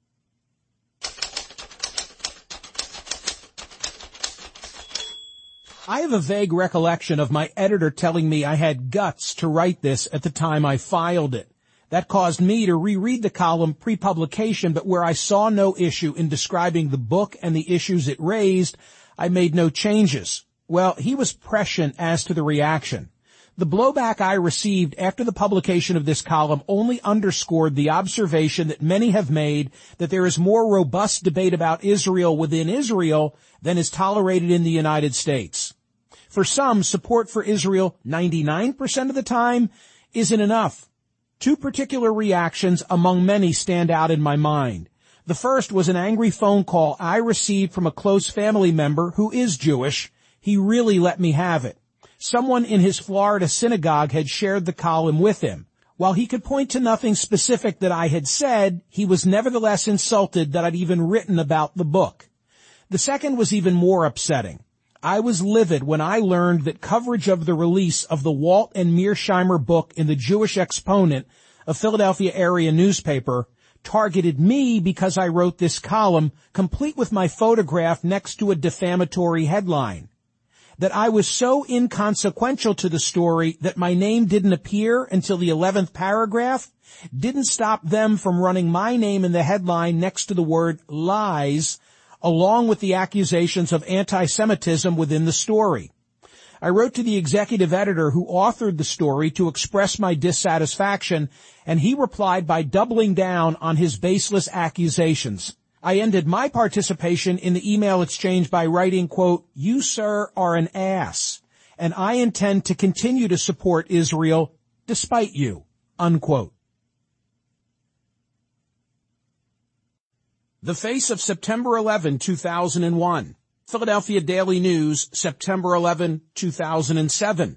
I have a vague recollection of my editor telling me I had guts to write this at the time I filed it. That caused me to reread the column pre-publication, but where I saw no issue in describing the book and the issues it raised, I made no changes. Well, he was prescient as to the reaction. The blowback I received after the publication of this column only underscored the observation that many have made that there is more robust debate about Israel within Israel than is tolerated in the United States. For some, support for Israel 99% of the time isn't enough. 2 particular reactions among many stand out in my mind. The first was an angry phone call I received from a close family member who is Jewish. He really let me have it. Someone in his Florida synagogue had shared the column with him. While he could point to nothing specific that I had said, he was nevertheless insulted that I'd even written about the book. The second was even more upsetting. I was livid when I learned that coverage of the release of the Walt and Mearsheimer book in the Jewish Exponent, a Philadelphia area newspaper, targeted me because I wrote this column, complete with my photograph next to a defamatory headline. That I was so inconsequential to the story that my name didn't appear until the 11th paragraph didn't stop them from running my name in the headline next to the word lies, along with the accusations of anti-Semitism within the story. I wrote to the executive editor who authored the story to express my dissatisfaction, and he replied by doubling down on his baseless accusations. I ended my participation in the email exchange by writing, quote, "You, sir, are an ass, and I intend to continue to support Israel despite you," unquote. The face of September 11, 2001. Philadelphia Daily News, September 11, 2007.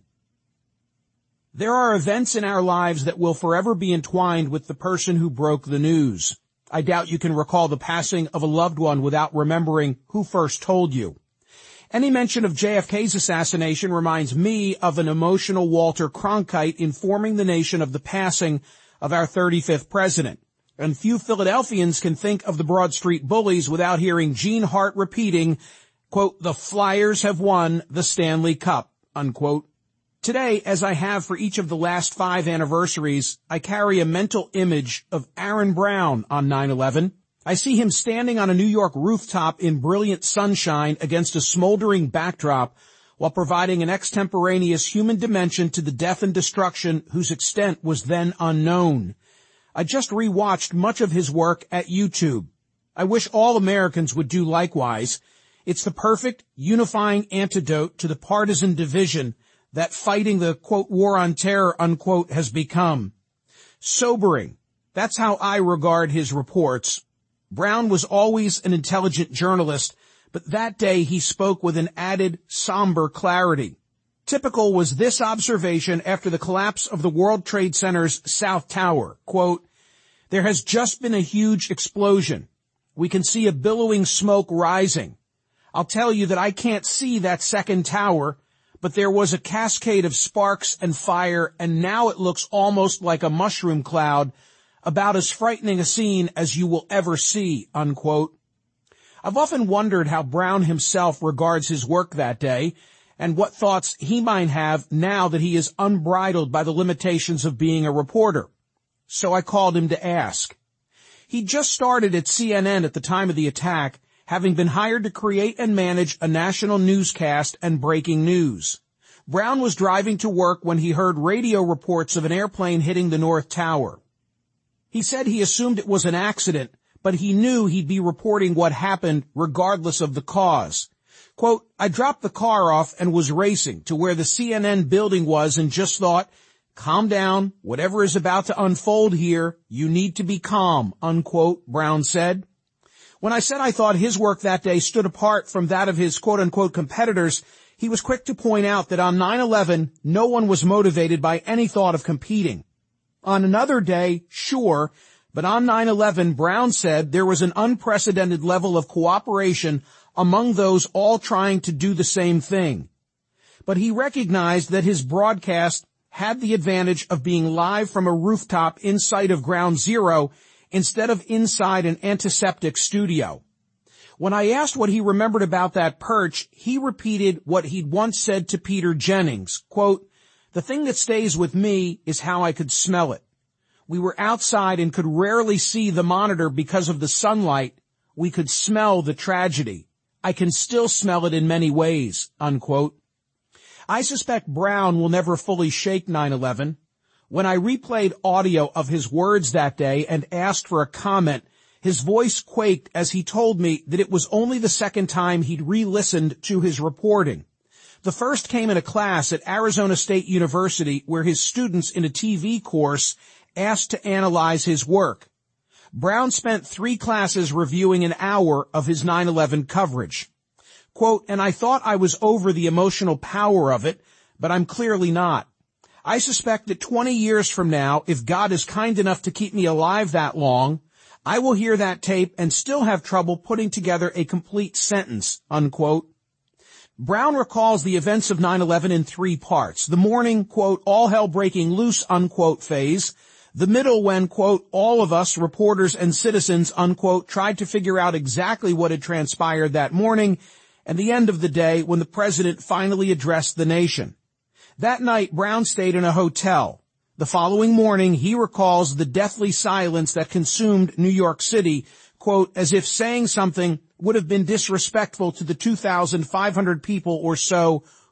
There are events in our lives that will forever be entwined with the person who broke the news. I doubt you can recall the passing of a loved one without remembering who first told you. Any mention of JFK's assassination reminds me of an emotional Walter Cronkite informing the nation of the passing of our 35th president. And few Philadelphians can think of the Broad Street Bullies without hearing Gene Hart repeating, quote, "The Flyers have won the Stanley Cup," unquote. Today, as I have for each of the last 5 anniversaries, I carry a mental image of Aaron Brown on 9/11. I see him standing on a New York rooftop in brilliant sunshine against a smoldering backdrop while providing an extemporaneous human dimension to the death and destruction whose extent was then unknown. I just rewatched much of his work at YouTube. I wish all Americans would do likewise. It's the perfect unifying antidote to the partisan division that fighting the, quote, war on terror, unquote, has become. Sobering. That's how I regard his reports. Brown was always an intelligent journalist, but that day he spoke with an added somber clarity. Typical was this observation after the collapse of the World Trade Center's South Tower, quote, "There has just been a huge explosion. We can see a billowing smoke rising. I'll tell you that I can't see that second tower, but there was a cascade of sparks and fire, and now it looks almost like a mushroom cloud, about as frightening a scene as you will ever see," unquote. I've often wondered how Brown himself regards his work that day, and what thoughts he might have now that he is unbridled by the limitations of being a reporter. So I called him to ask. He just started at CNN at the time of the attack, having been hired to create and manage a national newscast and breaking news. Brown was driving to work when he heard radio reports of an airplane hitting the North Tower. He said he assumed it was an accident, but he knew he'd be reporting what happened regardless of the cause. Quote, "I dropped the car off and was racing to where the CNN building was and just thought, calm down, whatever is about to unfold here, you need to be calm," unquote, Brown said. When I said I thought his work that day stood apart from that of his quote-unquote competitors, he was quick to point out that on 9/11, no one was motivated by any thought of competing. On another day, sure, but on 9/11, Brown said there was an unprecedented level of cooperation among those all trying to do the same thing. But he recognized that his broadcast had the advantage of being live from a rooftop in sight of Ground Zero instead of inside an antiseptic studio. When I asked what he remembered about that perch, he repeated what he'd once said to Peter Jennings, quote, "The thing that stays with me is how I could smell it. We were outside and could rarely see the monitor because of the sunlight. We could smell the tragedy. I can still smell it in many ways," unquote. I suspect Brown will never fully shake 9/11. When I replayed audio of his words that day and asked for a comment, his voice quaked as he told me that it was only the second time he'd re-listened to his reporting. The first came in a class at Arizona State University where his students in a TV course asked to analyze his work. Brown spent 3 classes reviewing an hour of his 9/11 coverage. Quote, "And I thought I was over the emotional power of it, but I'm clearly not. I suspect that 20 years from now, if God is kind enough to keep me alive that long, I will hear that tape and still have trouble putting together a complete sentence," unquote. Brown recalls the events of 9/11 in 3 parts. The morning, quote, "all hell breaking loose," unquote, phase. The middle when, quote, "all of us, reporters and citizens," unquote, tried to figure out exactly what had transpired that morning. And the end of the day when the president finally addressed the nation. That night, Brown stayed in a hotel. The following morning, he recalls the deathly silence that consumed New York City, quote, "as if saying something would have been disrespectful to the 2,500 people or so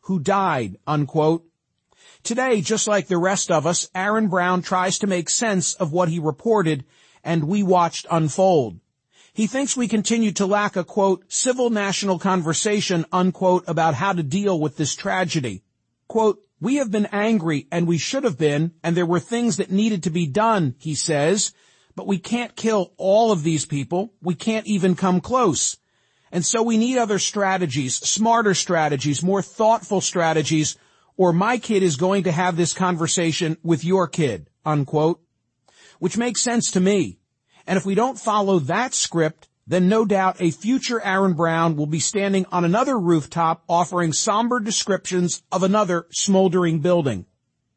who died, unquote. Today, just like the rest of us, Aaron Brown tries to make sense of what he reported and we watched unfold. He thinks we continue to lack a, quote, civil national conversation, unquote, about how to deal with this tragedy. Quote, we have been angry and we should have been, and there were things that needed to be done, he says, but we can't kill all of these people. We can't even come close. And so we need other strategies, smarter strategies, more thoughtful strategies, or my kid is going to have this conversation with your kid, unquote, which makes sense to me. And if we don't follow that script, then no doubt a future Aaron Brown will be standing on another rooftop offering somber descriptions of another smoldering building.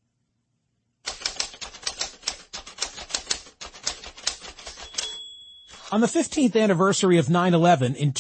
On the 15th anniversary of 9/11 in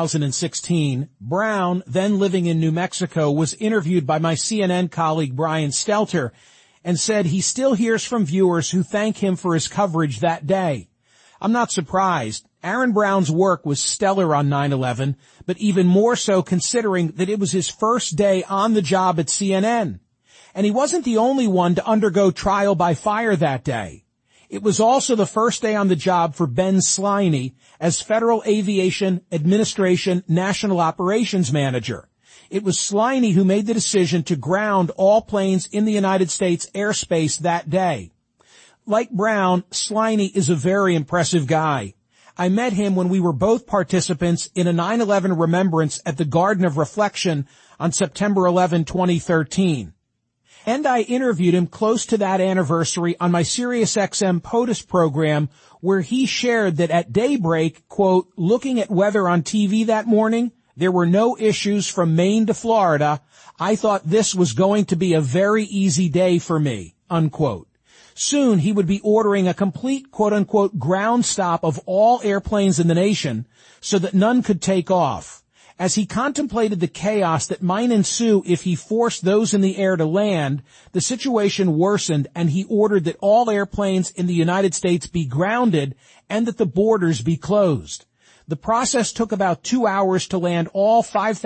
2016, Brown, then living in New Mexico, was interviewed by my CNN colleague Brian Stelter and said he still hears from viewers who thank him for his coverage that day. I'm not surprised. Aaron Brown's work was stellar on 9/11, but even more so considering that it was his first day on the job at CNN. And he wasn't the only one to undergo trial by fire that day. It was also the first day on the job for Ben Sliney as Federal Aviation Administration National Operations Manager. It was Sliney who made the decision to ground all planes in the United States airspace that day. Like Brown, Sliney is a very impressive guy. I met him when we were both participants in a 9/11 remembrance at the Garden of Reflection on September 11, 2013. And I interviewed him close to that anniversary on my SiriusXM POTUS program, where he shared that at daybreak, quote, looking at weather on TV that morning, there were no issues from Maine to Florida. I thought this was going to be a very easy day for me, unquote. Soon he would be ordering a complete, quote-unquote, ground stop of all airplanes in the nation so that none could take off. As he contemplated the chaos that might ensue if he forced those in the air to land, the situation worsened and he ordered that all airplanes in the United States be grounded and that the borders be closed. The process took about 2 hours to land all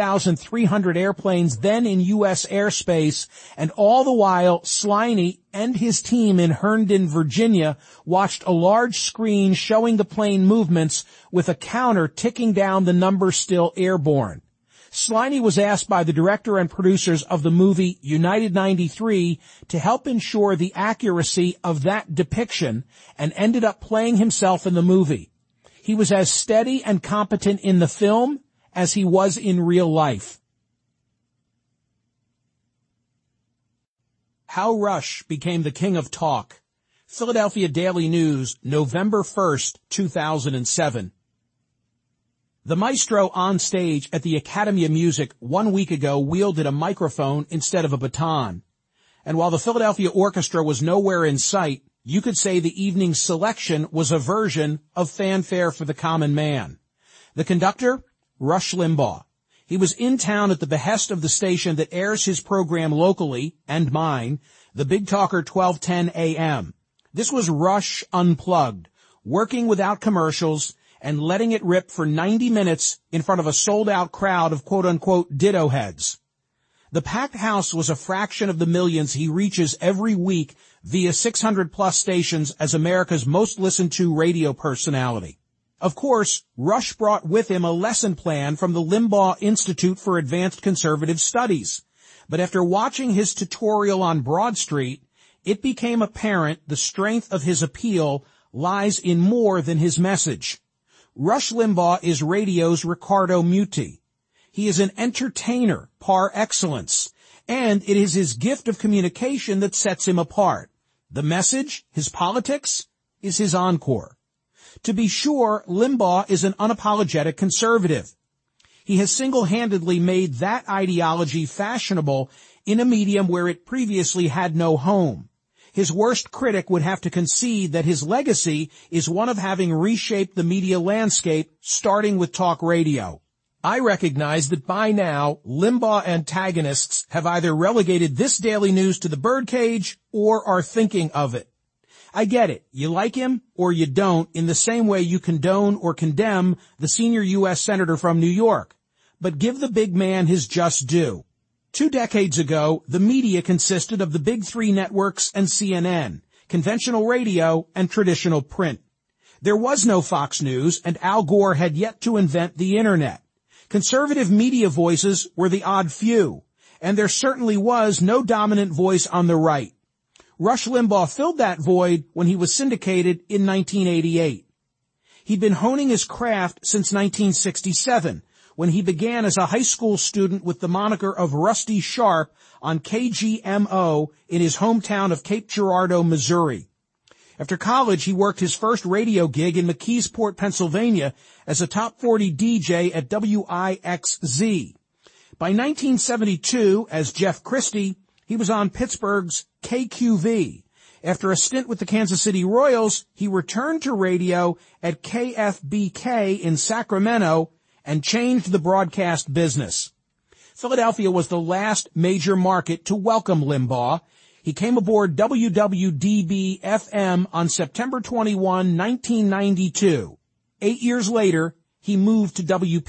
5,300 airplanes then in U.S. airspace, and all the while, Sliney and his team in Herndon, Virginia, watched a large screen showing the plane movements with a counter ticking down the numbers still airborne. Sliney was asked by the director and producers of the movie United 93 to help ensure the accuracy of that depiction and ended up playing himself in the movie. He was as steady and competent in the film as he was in real life. How Rush Became the King of Talk. Philadelphia Daily News, November 1st, 2007. The maestro on stage at the Academy of Music 1 week ago wielded a microphone instead of a baton. And while the Philadelphia Orchestra was nowhere in sight, you could say the evening's selection was a version of Fanfare for the Common Man. The conductor, Rush Limbaugh. He was in town at the behest of the station that airs his program locally, and mine, the Big Talker 1210 AM. This was Rush Unplugged, working without commercials and letting it rip for 90 minutes in front of a sold-out crowd of quote-unquote ditto heads. The packed house was a fraction of the millions he reaches every week via 600-plus stations as America's most listened-to radio personality. Of course, Rush brought with him a lesson plan from the Limbaugh Institute for Advanced Conservative Studies. But after watching his tutorial on Broad Street, it became apparent the strength of his appeal lies in more than his message. Rush Limbaugh is radio's Riccardo Muti. He is an entertainer par excellence, and it is his gift of communication that sets him apart. The message, his politics, is his encore. To be sure, Limbaugh is an unapologetic conservative. He has single-handedly made that ideology fashionable in a medium where it previously had no home. His worst critic would have to concede that his legacy is one of having reshaped the media landscape, starting with talk radio. I recognize that by now, Limbaugh antagonists have either relegated this daily news to the birdcage or are thinking of it. I get it. You like him or you don't, in the same way you condone or condemn the senior U.S. Senator from New York. But give the big man his just due. 2 decades ago, the media consisted of the big three networks and CNN, conventional radio and traditional print. There was no Fox News, and Al Gore had yet to invent the Internet. Conservative media voices were the odd few, and there certainly was no dominant voice on the right. Rush Limbaugh filled that void when he was syndicated in 1988. He'd been honing his craft since 1967, when he began as a high school student with the moniker of Rusty Sharp on KGMO in his hometown of Cape Girardeau, Missouri. After college, he worked his first radio gig in McKeesport, Pennsylvania as a top 40 DJ at WIXZ. By 1972, as Jeff Christie, he was on Pittsburgh's KQV. After a stint with the Kansas City Royals, he returned to radio at KFBK in Sacramento and changed the broadcast business. Philadelphia was the last major market to welcome Limbaugh. He came aboard WWDB-FM on September 21, 1992. 8 years later, he moved to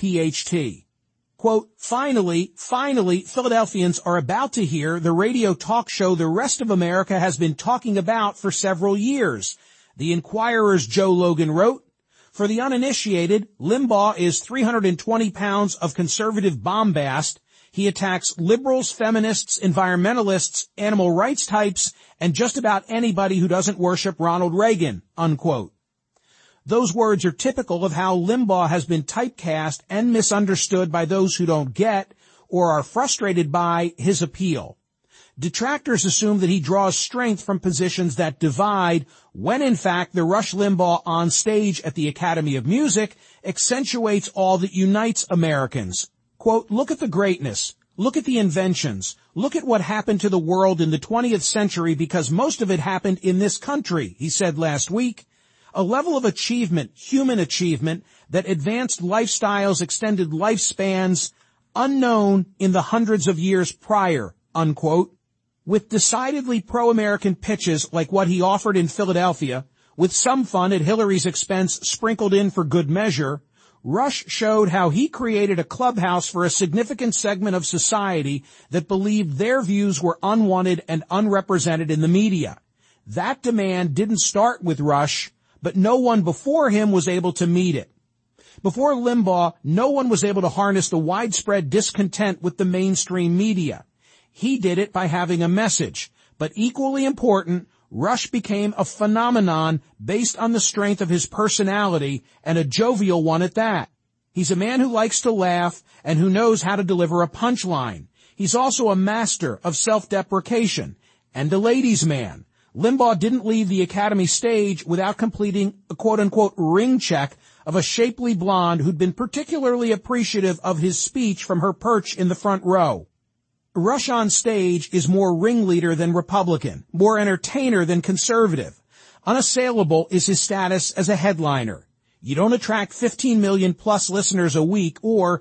WPHT. Quote, finally, Philadelphians are about to hear the radio talk show the rest of America has been talking about for several years. The Inquirer's Joe Logan wrote, for the uninitiated, Limbaugh is 320 pounds of conservative bombast. He attacks liberals, feminists, environmentalists, animal rights types, and just about anybody who doesn't worship Ronald Reagan, unquote. Those words are typical of how Limbaugh has been typecast and misunderstood by those who don't get or are frustrated by his appeal. Detractors assume that he draws strength from positions that divide, when in fact the Rush Limbaugh on stage at the Academy of Music accentuates all that unites Americans. Quote, look at the greatness, look at the inventions, look at what happened to the world in the 20th century because most of it happened in this country, he said last week. A level of achievement, human achievement, that advanced lifestyles, extended lifespans, unknown in the hundreds of years prior, unquote. With decidedly pro-American pitches like what he offered in Philadelphia, with some fun at Hillary's expense sprinkled in for good measure, Rush showed how he created a clubhouse for a significant segment of society that believed their views were unwanted and unrepresented in the media. That demand didn't start with Rush, but no one before him was able to meet it. Before Limbaugh, no one was able to harness the widespread discontent with the mainstream media. He did it by having a message, but equally important, Rush became a phenomenon based on the strength of his personality, and a jovial one at that. He's a man who likes to laugh and who knows how to deliver a punchline. He's also a master of self-deprecation and a ladies' man. Limbaugh didn't leave the Academy stage without completing a quote-unquote ring check of a shapely blonde who'd been particularly appreciative of his speech from her perch in the front row. Rush on stage is more ringleader than Republican, more entertainer than conservative. Unassailable is his status as a headliner. You don't attract 15 million plus listeners a week or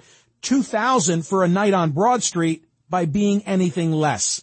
2,000 for a night on Broad Street by being anything less.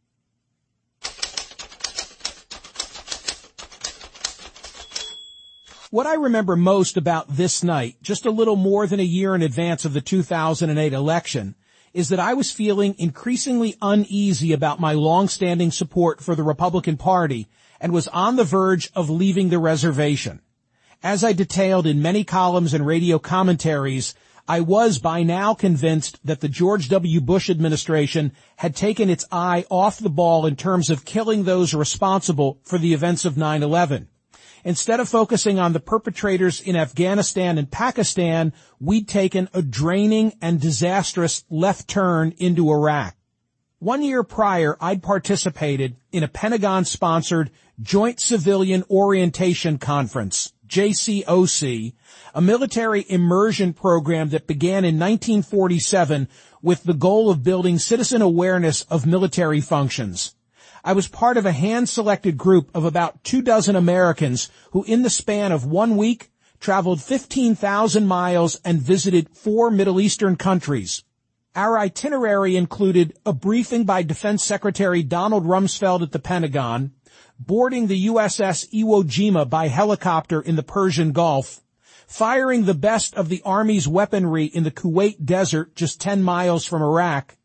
What I remember most about this night, just a little more than a year in advance of the 2008 election, is that I was feeling increasingly uneasy about my long-standing support for the Republican Party and was on the verge of leaving the reservation. As I detailed in many columns and radio commentaries, I was by now convinced that the George W. Bush administration had taken its eye off the ball in terms of killing those responsible for the events of 9/11. Instead of focusing on the perpetrators in Afghanistan and Pakistan, we'd taken a draining and disastrous left turn into Iraq. 1 year prior, I'd participated in a Pentagon-sponsored Joint Civilian Orientation Conference, JCOC, a military immersion program that began in 1947 with the goal of building citizen awareness of military functions. I was part of a hand-selected group of about 24 Americans who in the span of 1 week traveled 15,000 miles and visited 4 Middle Eastern countries. Our itinerary included a briefing by Defense Secretary Donald Rumsfeld at the Pentagon, boarding the USS Iwo Jima by helicopter in the Persian Gulf, firing the best of the Army's weaponry in the Kuwait Desert just 10 miles from Iraq,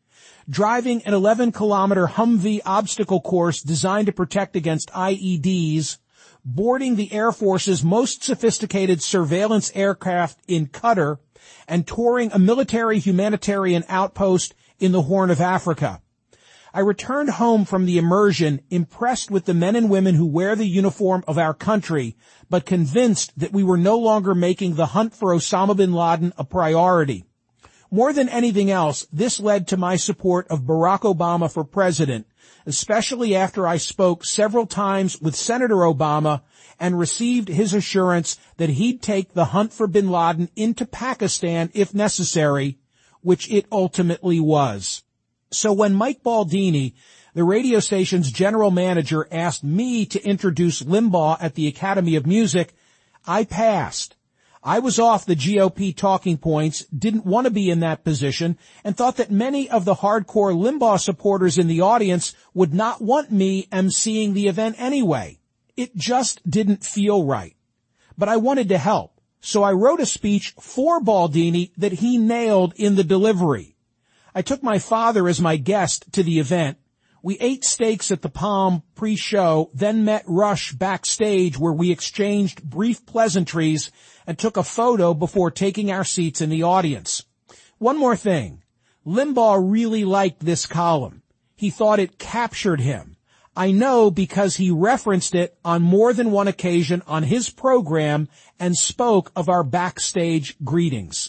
driving an 11-kilometer Humvee obstacle course designed to protect against IEDs, boarding the Air Force's most sophisticated surveillance aircraft in Qatar, and touring a military humanitarian outpost in the Horn of Africa. I returned home from the immersion impressed with the men and women who wear the uniform of our country, but convinced that we were no longer making the hunt for Osama bin Laden a priority. More than anything else, this led to my support of Barack Obama for president, especially after I spoke several times with Senator Obama and received his assurance that he'd take the hunt for bin Laden into Pakistan if necessary, which it ultimately was. So when Mike Baldini, the radio station's general manager, asked me to introduce Limbaugh at the Academy of Music, I passed. I was off the GOP talking points, didn't want to be in that position, and thought that many of the hardcore Limbaugh supporters in the audience would not want me emceeing the event anyway. It just didn't feel right. But I wanted to help, so I wrote a speech for Baldini that he nailed in the delivery. I took my father as my guest to the event. We ate steaks at the Palm pre-show, then met Rush backstage where we exchanged brief pleasantries and took a photo before taking our seats in the audience. One more thing. Limbaugh really liked this column. He thought it captured him. I know because he referenced it on more than one occasion on his program and spoke of our backstage greetings.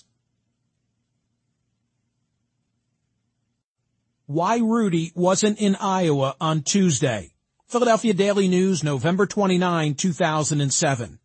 Why Rudy wasn't in Iowa on Tuesday. Philadelphia Daily News, November 29, 2007.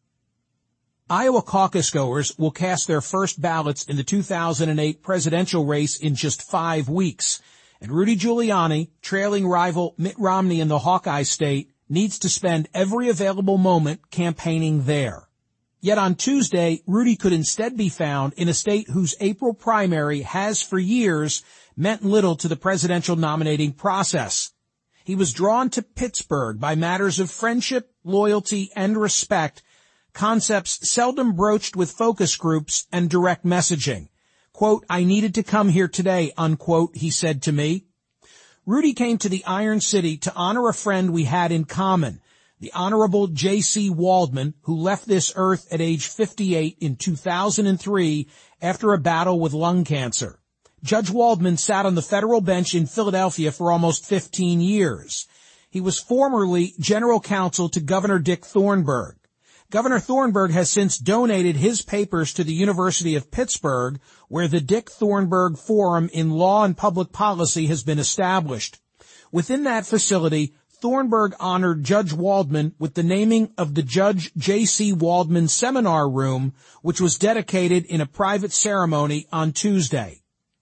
Iowa caucus goers will cast their first ballots in the 2008 presidential race in just 5 weeks, and Rudy Giuliani, trailing rival Mitt Romney in the Hawkeye state, needs to spend every available moment campaigning there. Yet on Tuesday, Rudy could instead be found in a state whose April primary has for years meant little to the presidential nominating process. He was drawn to Pittsburgh by matters of friendship, loyalty, and respect, concepts seldom broached with focus groups and direct messaging. Quote, "I needed to come here today," unquote, he said to me. Rudy came to the Iron City to honor a friend we had in common, the Honorable J.C. Waldman, who left this earth at age 58 in 2003 after a battle with lung cancer. Judge Waldman sat on the federal bench in Philadelphia for almost 15 years. He was formerly general counsel to Governor Dick Thornburgh. Governor Thornburgh has since donated his papers to the University of Pittsburgh, where the Dick Thornburgh Forum in Law and Public Policy has been established. Within that facility, Thornburgh honored Judge Waldman with the naming of the Judge J.C. Waldman Seminar Room, which was dedicated in a private ceremony on Tuesday.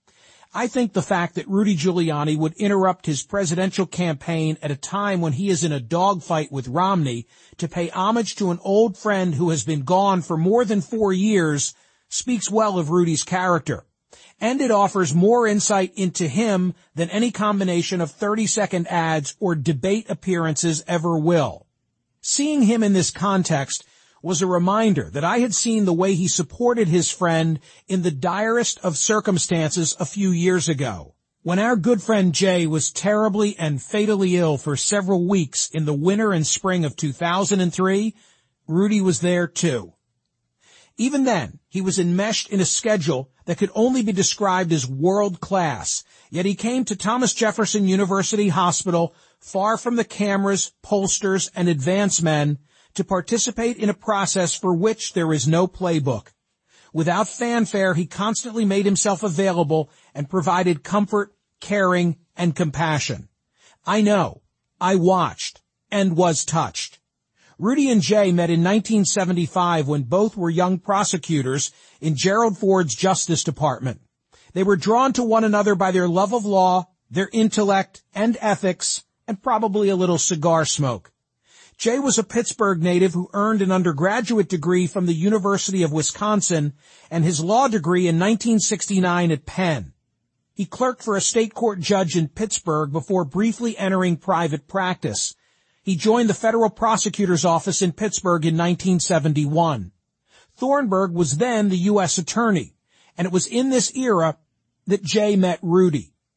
I think the fact that Rudy Giuliani would interrupt his presidential campaign at a time when he is in a dogfight with Romney to pay homage to an old friend who has been gone for more than 4 years speaks well of Rudy's character. And it offers more insight into him than any combination of 30-second ads or debate appearances ever will. Seeing him in this context was a reminder that I had seen the way he supported his friend in the direst of circumstances a few years ago. When our good friend Jay was terribly and fatally ill for several weeks in the winter and spring of 2003, Rudy was there too. Even then, he was enmeshed in a schedule that could only be described as world-class, yet he came to Thomas Jefferson University Hospital, far from the cameras, pollsters, and advance men, to participate in a process for which there is no playbook. Without fanfare, he constantly made himself available and provided comfort, caring, and compassion. I know, I watched, and was touched. Rudy and Jay met in 1975 when both were young prosecutors in Gerald Ford's Justice Department. They were drawn to one another by their love of law, their intellect and ethics, and probably a little cigar smoke. Jay was a Pittsburgh native who earned an undergraduate degree from the University of Wisconsin and his law degree in 1969 at Penn. He clerked for a state court judge in Pittsburgh before briefly entering private practice. He joined the federal prosecutor's office in Pittsburgh in 1971. Thornburgh was then the U.S. attorney, and it was in this era that Jay met Rudy.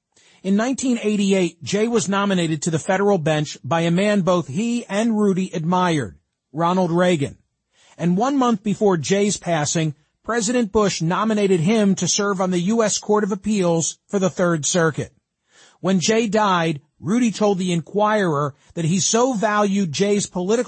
In 1988, Jay was nominated to the federal bench by a man both he and Rudy admired, Ronald Reagan. And 1 month before Jay's passing, President Bush nominated him to serve on the U.S. Court of Appeals for the Third Circuit. When Jay died, Rudy told the Inquirer that he so valued Jay's political